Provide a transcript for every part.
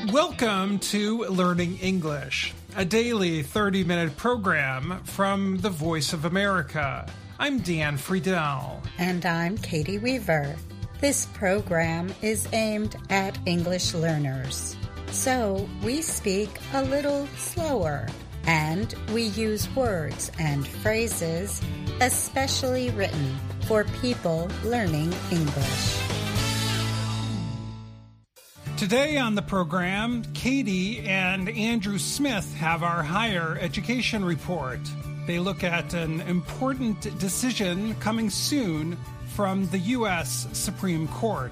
Welcome to Learning English, a daily 30-minute program from the Voice of America. I'm Dan Friedel. And I'm Katie Weaver. This program is aimed at English learners. So we speak a little slower, and we use words and phrases especially written for people learning English. Today on the program, Katie and Andrew Smith have our higher education report. They look at an important decision coming soon from the U.S. Supreme Court.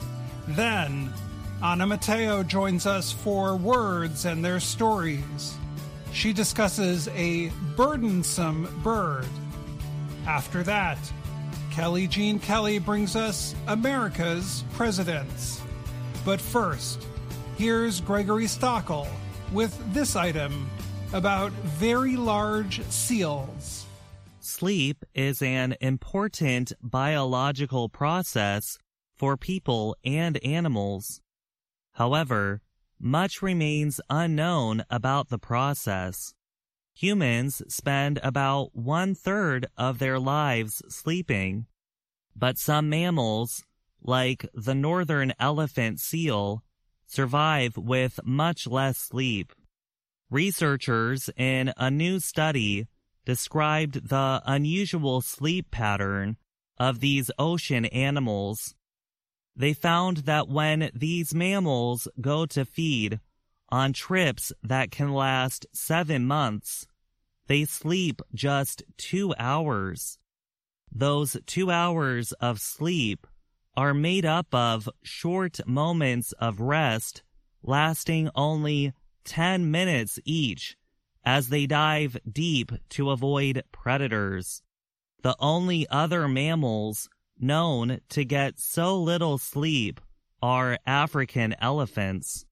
Then, Anna Matteo joins us for Words and Their Stories. She discusses a burdensome bird. After that, Kelly Jean Kelly brings us America's Presidents. But first, here's Gregory Stockel with this item about very large seals. Sleep is an important biological process for people and animals. However, much remains unknown about the process. Humans spend about 1/3 of their lives sleeping, but some mammals, like the northern elephant seal, survive with much less sleep. Researchers in a new study described the unusual sleep pattern of these ocean animals. They found that when these mammals go to feed on trips that can last 7 months, they sleep just 2 hours. Those 2 hours of sleep are made up of short moments of rest lasting only 10 minutes each as they dive deep to avoid predators. The only other mammals known to get so little sleep are African elephants.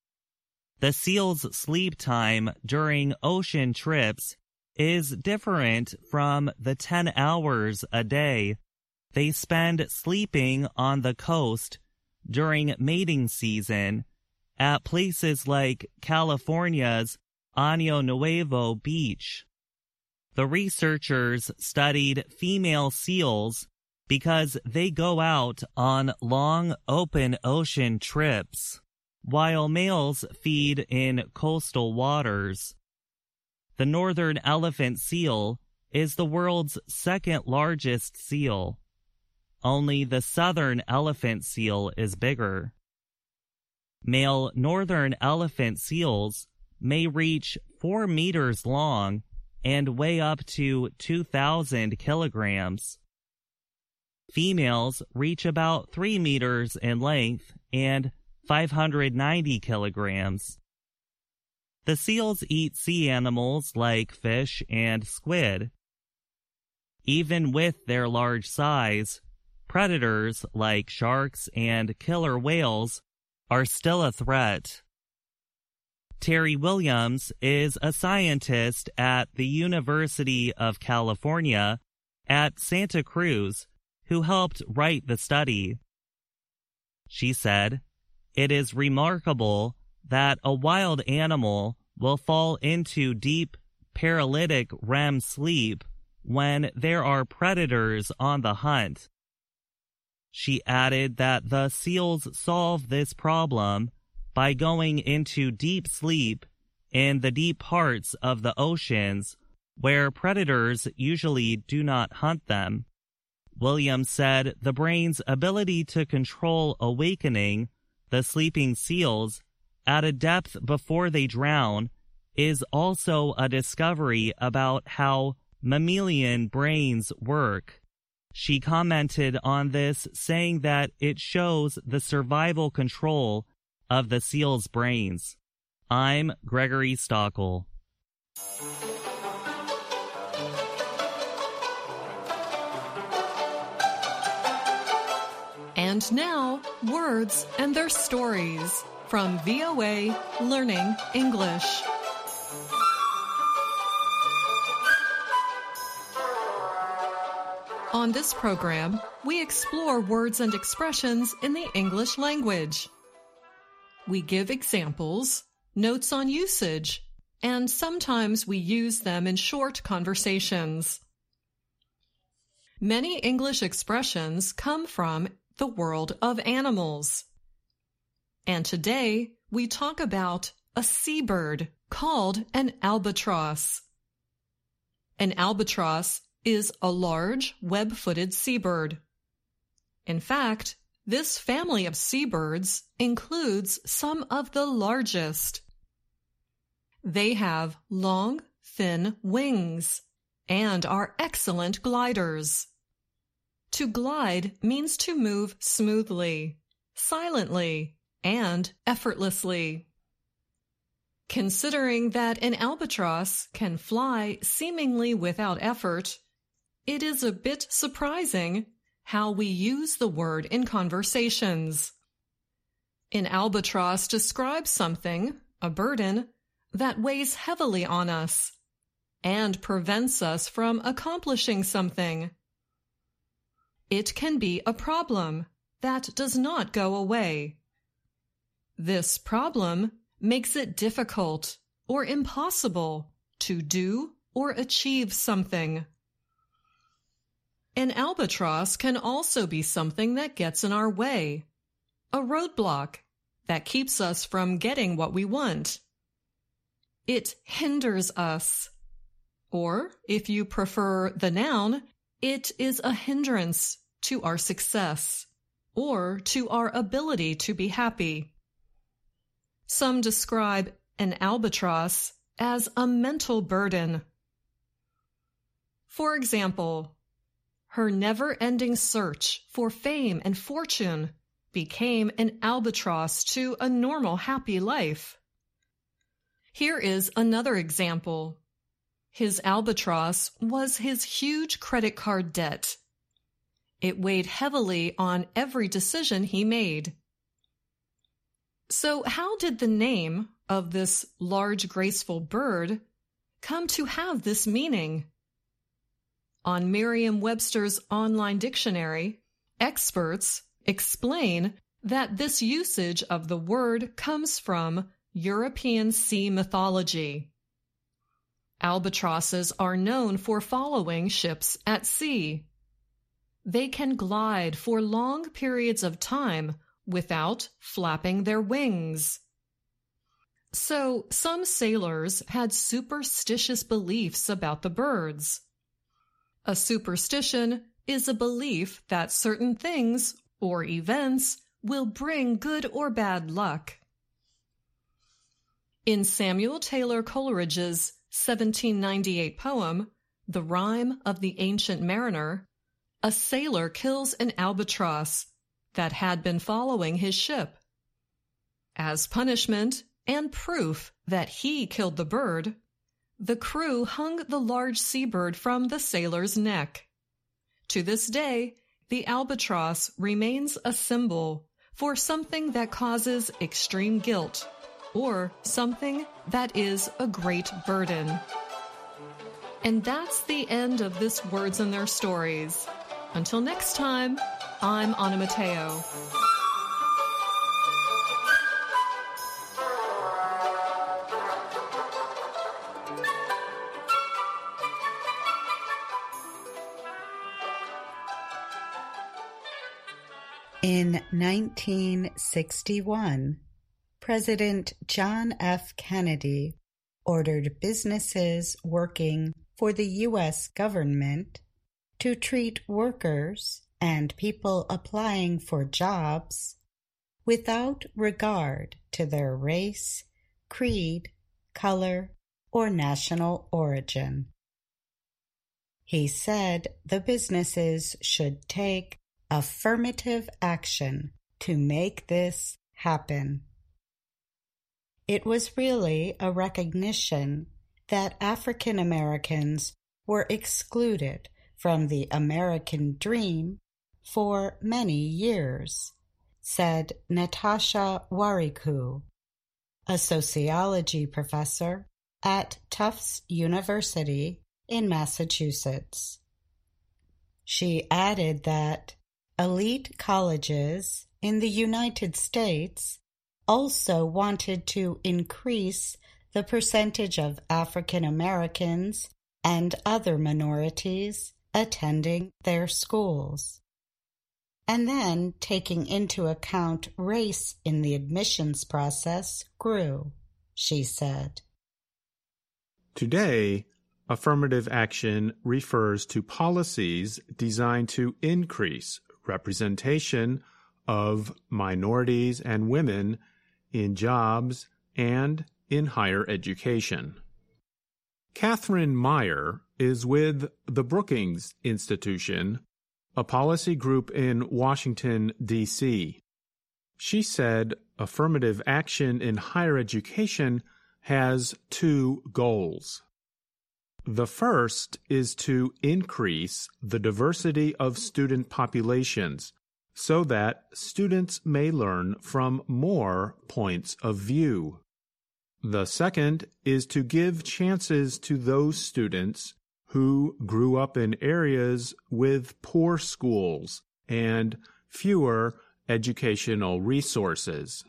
The seal's sleep time during ocean trips is different from the 10 hours a day they spend sleeping on the coast during mating season at places like California's Año Nuevo Beach. The researchers studied female seals because they go out on long open ocean trips, while males feed in coastal waters. The northern elephant seal is the world's second largest seal. Only the southern elephant seal is bigger. Male northern elephant seals may reach 4 meters long and weigh up to 2,000 kilograms. Females reach about 3 meters in length and 590 kilograms. The seals eat sea animals like fish and squid. Even with their large size, predators like sharks and killer whales are still a threat. Terry Williams is a scientist at the University of California at Santa Cruz who helped write the study. She said, "It is remarkable that a wild animal will fall into deep paralytic REM sleep when there are predators on the hunt." She added that the seals solve this problem by going into deep sleep in the deep parts of the oceans where predators usually do not hunt them. Williams said the brain's ability to control awakening the sleeping seals at a depth before they drown is also a discovery about how mammalian brains work. She commented on this, saying that it shows the survival control of the seal's brains. I'm Gregory Stockel. And now, Words and Their Stories from VOA Learning English. On this program, we explore words and expressions in the English language. We give examples, notes on usage, and sometimes we use them in short conversations. Many English expressions come from the world of animals. And today we talk about a seabird called an albatross. An albatross is a large, web-footed seabird. In fact, this family of seabirds includes some of the largest. They have long, thin wings and are excellent gliders. To glide means to move smoothly, silently, and effortlessly. Considering that an albatross can fly seemingly without effort, it is a bit surprising how we use the word in conversations. An albatross describes something, a burden, that weighs heavily on us and prevents us from accomplishing something. It can be a problem that does not go away. This problem makes it difficult or impossible to do or achieve something. An albatross can also be something that gets in our way, a roadblock that keeps us from getting what we want. It hinders us. Or, if you prefer the noun, it is a hindrance to our success or to our ability to be happy. Some describe an albatross as a mental burden. For example, her never-ending search for fame and fortune became an albatross to a normal, happy life. Here is another example. His albatross was his huge credit card debt. It weighed heavily on every decision he made. So how did the name of this large, graceful bird come to have this meaning? On Merriam-Webster's online dictionary, experts explain that this usage of the word comes from European sea mythology. Albatrosses are known for following ships at sea. They can glide for long periods of time without flapping their wings. So some sailors had superstitious beliefs about the birds. A superstition is a belief that certain things or events will bring good or bad luck. In Samuel Taylor Coleridge's 1798 poem, The Rime of the Ancient Mariner, a sailor kills an albatross that had been following his ship. As punishment and proof that he killed the bird, the crew hung the large seabird from the sailor's neck. To this day, the albatross remains a symbol for something that causes extreme guilt or something that is a great burden. And that's the end of this Words and Their Stories. Until next time, I'm Anna Mateo. In 1961, President John F. Kennedy ordered businesses working for the U.S. government to treat workers and people applying for jobs without regard to their race, creed, color, or national origin. He said the businesses should take affirmative action to make this happen. It was really a recognition that African Americans were excluded from the American dream for many years, said Natasha Wariku, a sociology professor at Tufts University in Massachusetts. She added that elite colleges in the United States also wanted to increase the percentage of African Americans and other minorities attending their schools. And then taking into account race in the admissions process grew, she said. Today, affirmative action refers to policies designed to increase representation of minorities and women in jobs and in higher education. Catherine Meyer is with the Brookings Institution, a policy group in Washington, D.C. She said affirmative action in higher education has two goals. The first is to increase the diversity of student populations so that students may learn from more points of view. The second is to give chances to those students who grew up in areas with poor schools and fewer educational resources.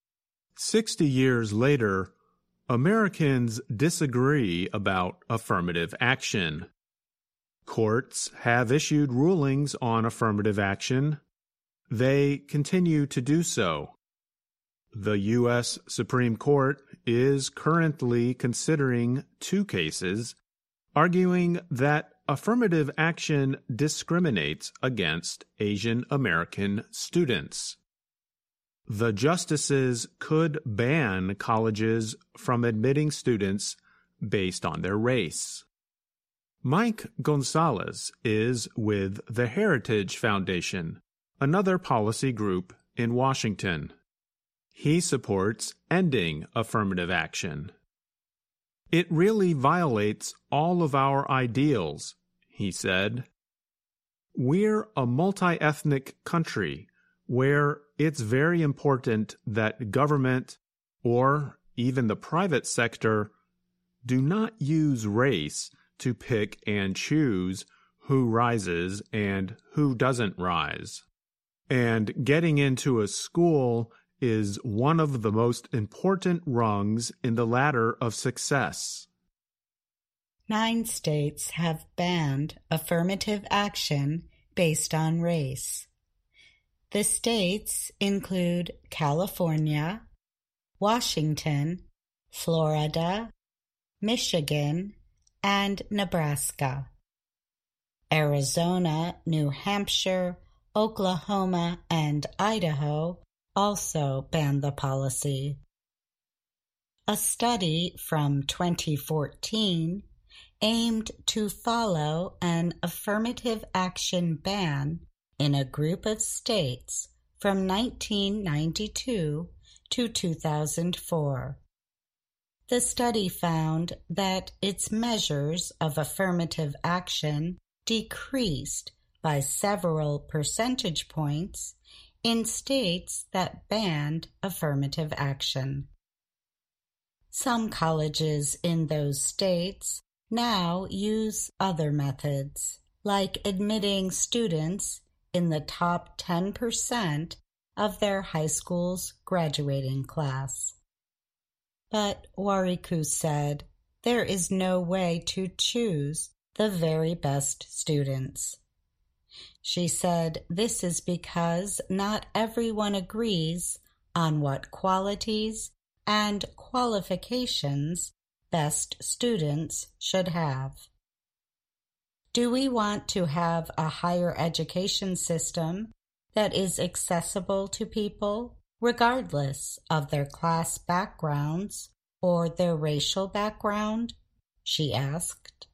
60 years later, Americans disagree about affirmative action. Courts have issued rulings on affirmative action. They continue to do so. The U.S. Supreme Court is currently considering two cases, arguing that affirmative action discriminates against Asian American students. The justices could ban colleges from admitting students based on their race. Mike Gonzalez is with the Heritage Foundation, another policy group in Washington. He supports ending affirmative action. It really violates all of our ideals, he said. We're a multi-ethnic country where it's very important that government or even the private sector do not use race to pick and choose who rises and who doesn't rise. And getting into a school is one of the most important rungs in the ladder of success. 9 states have banned affirmative action based on race. The states include California, Washington, Florida, Michigan, and Nebraska. Arizona, New Hampshire, Oklahoma, and Idaho also banned the policy. A study from 2014 aimed to follow an affirmative action ban in a group of states from 1992 to 2004. The study found that its measures of affirmative action decreased by several percentage points in states that banned affirmative action. Some colleges in those states now use other methods, like admitting students in the top 10% of their high school's graduating class. But Wariku said there is no way to choose the very best students. She said this is because not everyone agrees on what qualities and qualifications best students should have. Do we want to have a higher education system that is accessible to people, regardless of their class backgrounds or their racial background? She asked.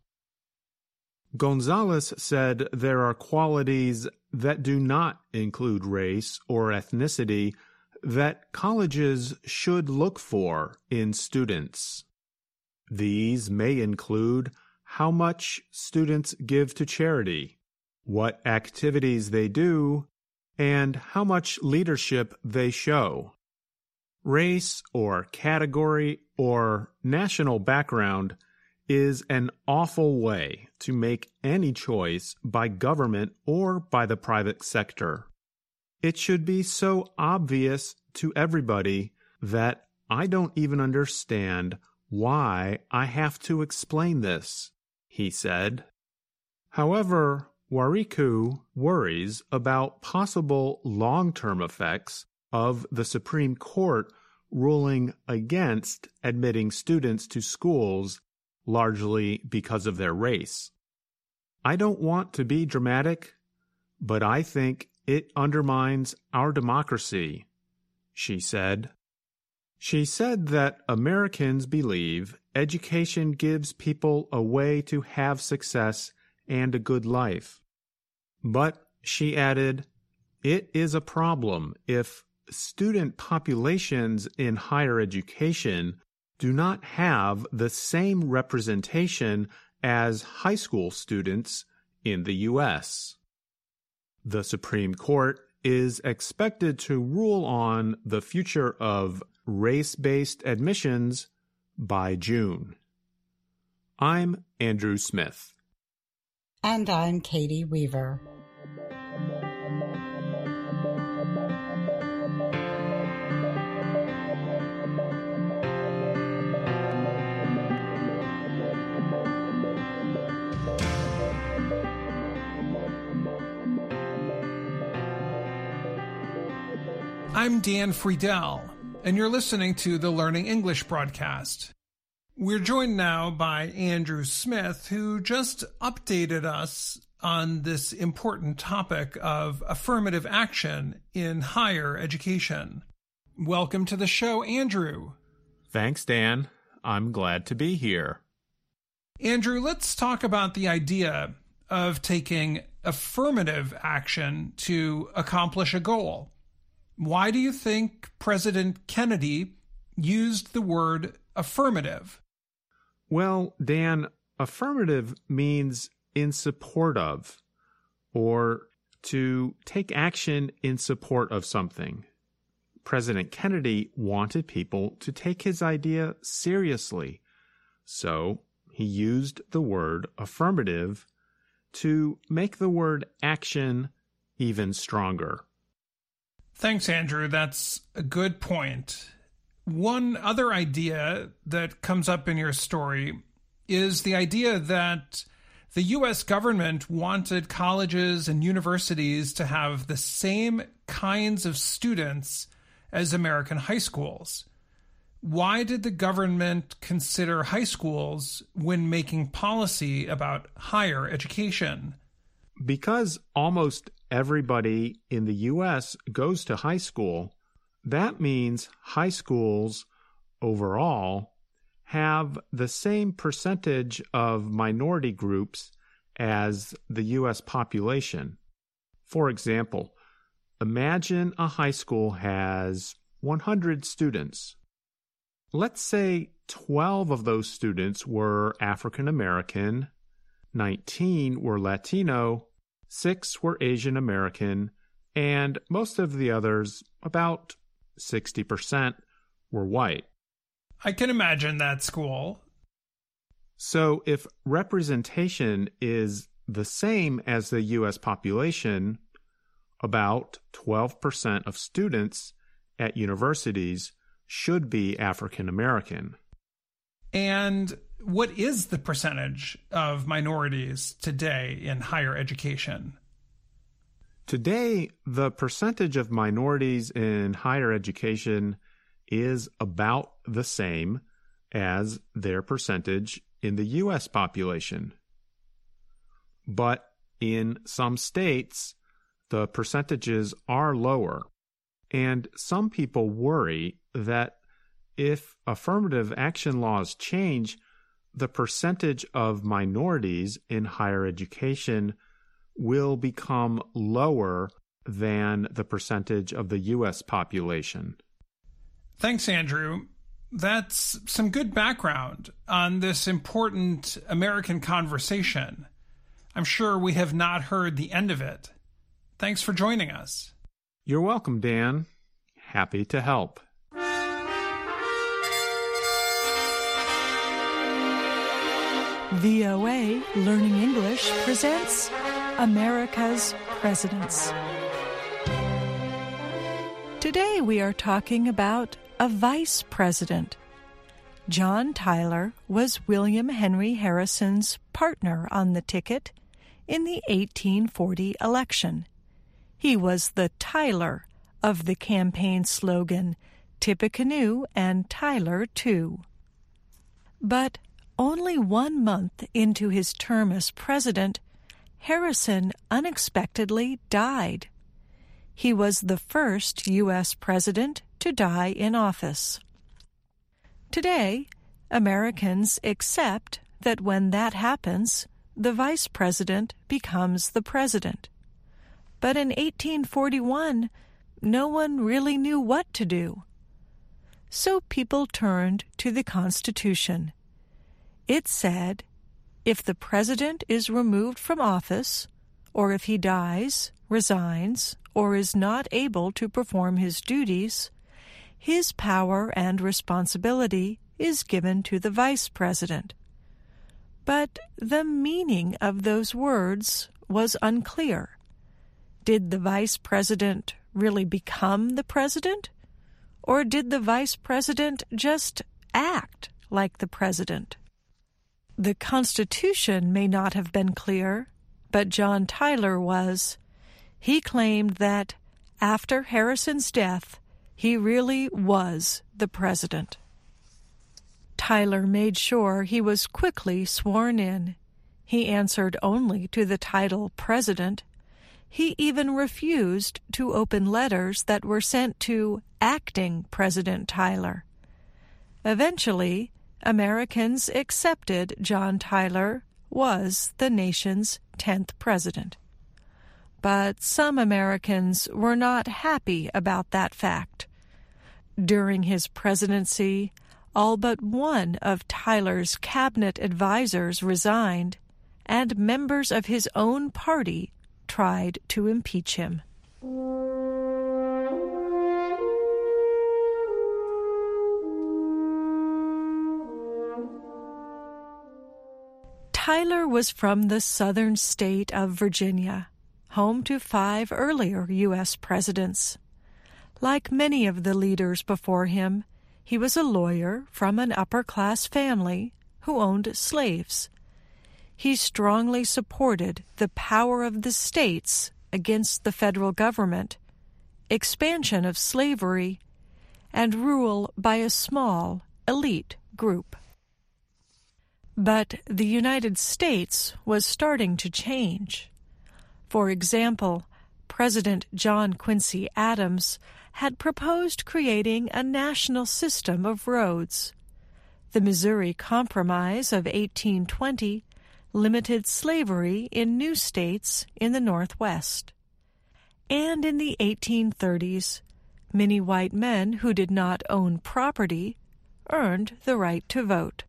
Gonzalez said there are qualities that do not include race or ethnicity that colleges should look for in students. These may include how much students give to charity, what activities they do, and how much leadership they show. Race or category or national background is an awful way to make any choice by government or by the private sector. It should be so obvious to everybody that I don't even understand why I have to explain this, he said. However, Wariku worries about possible long-term effects of the Supreme Court ruling against admitting students to schools largely because of their race. I don't want to be dramatic, but I think it undermines our democracy, she said. She said that Americans believe education gives people a way to have success and a good life. But, she added, it is a problem if student populations in higher education do not have the same representation as high school students in the U.S. The Supreme Court is expected to rule on the future of race-based admissions by June. I'm Andrew Smith. And I'm Katie Weaver. I'm Dan Friedel, and you're listening to the Learning English broadcast. We're joined now by Andrew Smith, who just updated us on this important topic of affirmative action in higher education. Welcome to the show, Andrew. Thanks, Dan. I'm glad to be here. Andrew, let's talk about the idea of taking affirmative action to accomplish a goal. Why do you think President Kennedy used the word affirmative? Well, Dan, affirmative means in support of, or to take action in support of something. President Kennedy wanted people to take his idea seriously, so he used the word affirmative to make the word action even stronger. Thanks, Andrew. That's a good point. One other idea that comes up in your story is the idea that the U.S. government wanted colleges and universities to have the same kinds of students as American high schools. Why did the government consider high schools when making policy about higher education? Because almost everybody in the U.S. goes to high school, that means high schools overall have the same percentage of minority groups as the U.S. population. For example, imagine a high school has 100 students. Let's say 12 of those students were African American, 19 were Latino, 6 were Asian American, and most of the others, about 60%, were white. I can imagine that school. So if representation is the same as the U.S. population, about 12% of students at universities should be African American. And what is the percentage of minorities today in higher education? Today, the percentage of minorities in higher education is about the same as their percentage in the U.S. population. But in some states, the percentages are lower, and some people worry that if affirmative action laws change, the percentage of minorities in higher education will become lower than the percentage of the U.S. population. Thanks, Andrew. That's some good background on this important American conversation. I'm sure we have not heard the end of it. Thanks for joining us. You're welcome, Dan. Happy to help. VOA Learning English presents America's Presidents. Today we are talking about a vice president. John Tyler was William Henry Harrison's partner on the ticket in the 1840 election. He was the Tyler of the campaign slogan, Tippecanoe and Tyler too. But only 1 month into his term as president, Harrison unexpectedly died. He was the first U.S. president to die in office. Today, Americans accept that when that happens, the vice president becomes the president. But in 1841, no one really knew what to do. So people turned to the Constitution. It said, if the president is removed from office, or if he dies, resigns, or is not able to perform his duties, his power and responsibility is given to the vice president. But the meaning of those words was unclear. Did the vice president really become the president? Or did the vice president just act like the president? The Constitution may not have been clear, but John Tyler was. He claimed that after Harrison's death, he really was the president. Tyler made sure he was quickly sworn in. He answered only to the title president. He even refused to open letters that were sent to acting President Tyler. Eventually, Americans accepted John Tyler was the nation's 10th president. But some Americans were not happy about that fact. During his presidency, all but one of Tyler's cabinet advisors resigned, and members of his own party tried to impeach him. Tyler was from the southern state of Virginia, home to 5 earlier U.S. presidents. Like many of the leaders before him, he was a lawyer from an upper-class family who owned slaves. He strongly supported the power of the states against the federal government, expansion of slavery, and rule by a small, elite group. But the United States was starting to change. For example, President John Quincy Adams had proposed creating a national system of roads. The Missouri Compromise of 1820 limited slavery in new states in the Northwest. And in the 1830s, many white men who did not own property earned the right to vote.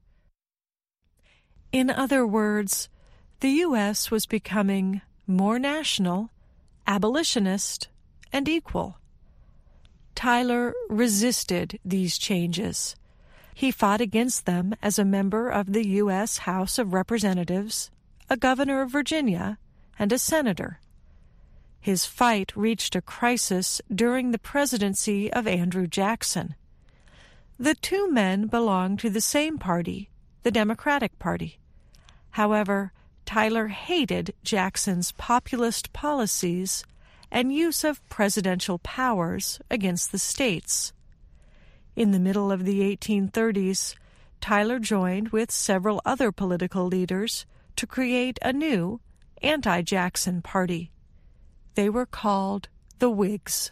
In other words, the U.S. was becoming more national, abolitionist, and equal. Tyler resisted these changes. He fought against them as a member of the U.S. House of Representatives, a governor of Virginia, and a senator. His fight reached a crisis during the presidency of Andrew Jackson. The two men belonged to the same party, the Democratic Party. However, Tyler hated Jackson's populist policies and use of presidential powers against the states. In the middle of the 1830s, Tyler joined with several other political leaders to create a new anti-Jackson party. They were called the Whigs.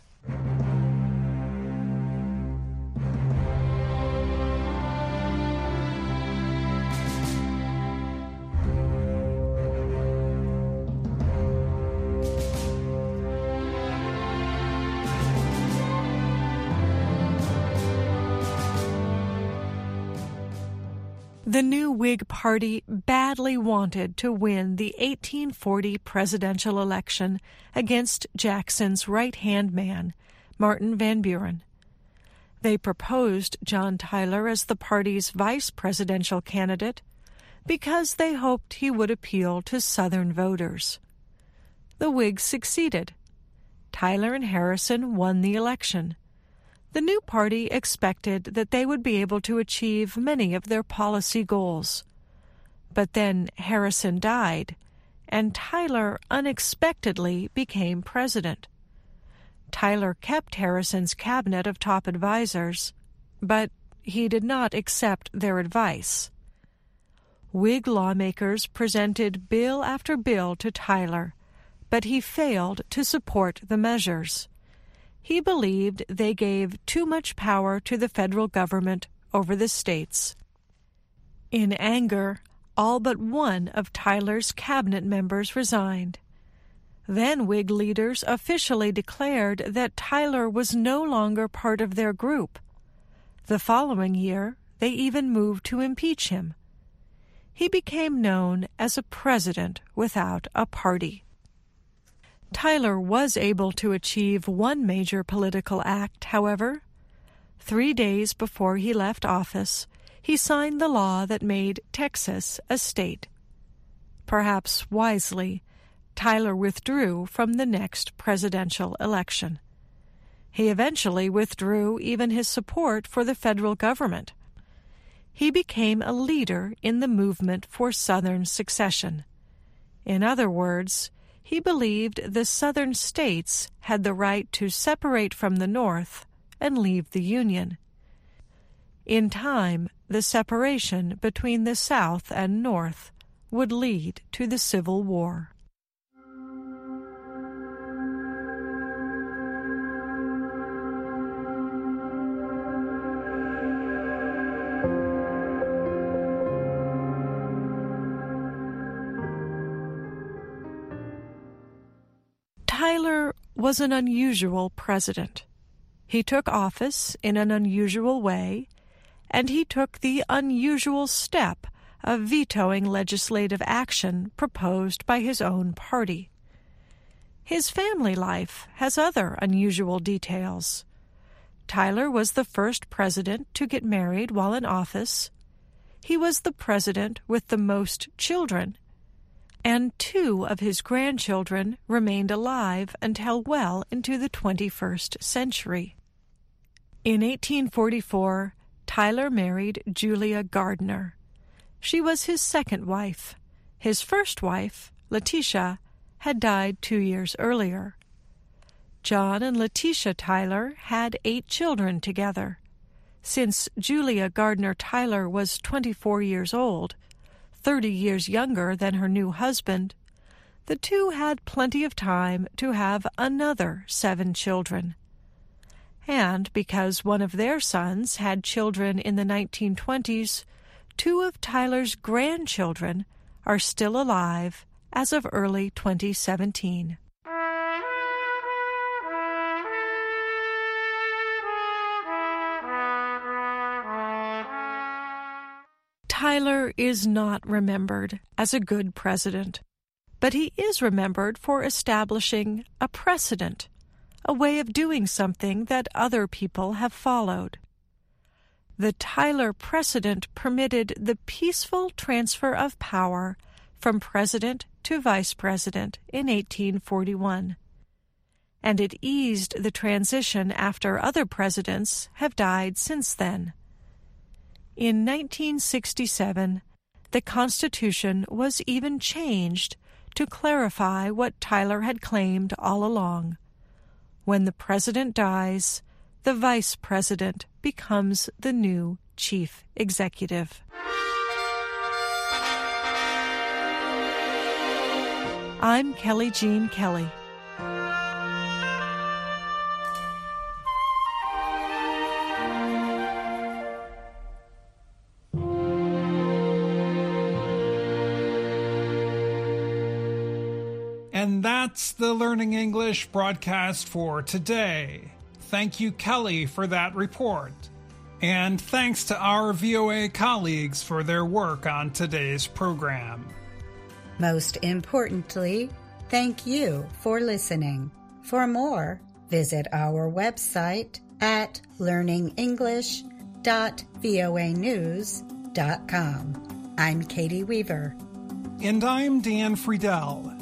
The new Whig Party badly wanted to win the 1840 presidential election against Jackson's right-hand man, Martin Van Buren. They proposed John Tyler as the party's vice presidential candidate because they hoped he would appeal to Southern voters. The Whigs succeeded. Tyler and Harrison won the election. The new party expected that they would be able to achieve many of their policy goals. But then Harrison died, and Tyler unexpectedly became president. Tyler kept Harrison's cabinet of top advisors, but he did not accept their advice. Whig lawmakers presented bill after bill to Tyler, but he failed to support the measures. He believed they gave too much power to the federal government over the states. In anger, all but one of Tyler's cabinet members resigned. Then Whig leaders officially declared that Tyler was no longer part of their group. The following year, they even moved to impeach him. He became known as a president without a party. Tyler was able to achieve one major political act, however. 3 days before he left office, he signed the law that made Texas a state. Perhaps wisely, Tyler withdrew from the next presidential election. He eventually withdrew even his support for the federal government. He became a leader in the movement for Southern secession. In other words, he believed the Southern states had the right to separate from the North and leave the Union. In time, the separation between the South and North would lead to the Civil War. Tyler was an unusual president. He took office in an unusual way, and he took the unusual step of vetoing legislative action proposed by his own party. His family life has other unusual details. Tyler was the first president to get married while in office. He was the president with the most children, and 2 of his grandchildren remained alive until well into the 21st century. In 1844, Tyler married Julia Gardner. She was his second wife. His first wife, Letitia, had died 2 years earlier. John and Letitia Tyler had 8 children together. Since Julia Gardner Tyler was 24 years old, 30 years younger than her new husband, the two had plenty of time to have another 7 children. And because one of their sons had children in the 1920s, 2 of Tyler's grandchildren are still alive as of early 2017. Tyler is not remembered as a good president, but he is remembered for establishing a precedent, a way of doing something that other people have followed. The Tyler precedent permitted the peaceful transfer of power from president to vice president in 1841, and it eased the transition after other presidents have died since then. In 1967, the Constitution was even changed to clarify what Tyler had claimed all along. When the president dies, the vice president becomes the new chief executive. I'm Kelly Jean Kelly. And that's the Learning English broadcast for today. Thank you, Kelly, for that report. And thanks to our VOA colleagues for their work on today's program. Most importantly, thank you for listening. For more, visit our website at learningenglish.voanews.com. I'm Katie Weaver. And I'm Dan Friedel.